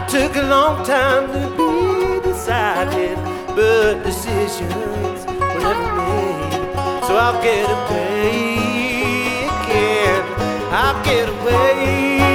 took a long time to be decided, but decisions were never made. So I'll get away again. I'll get away.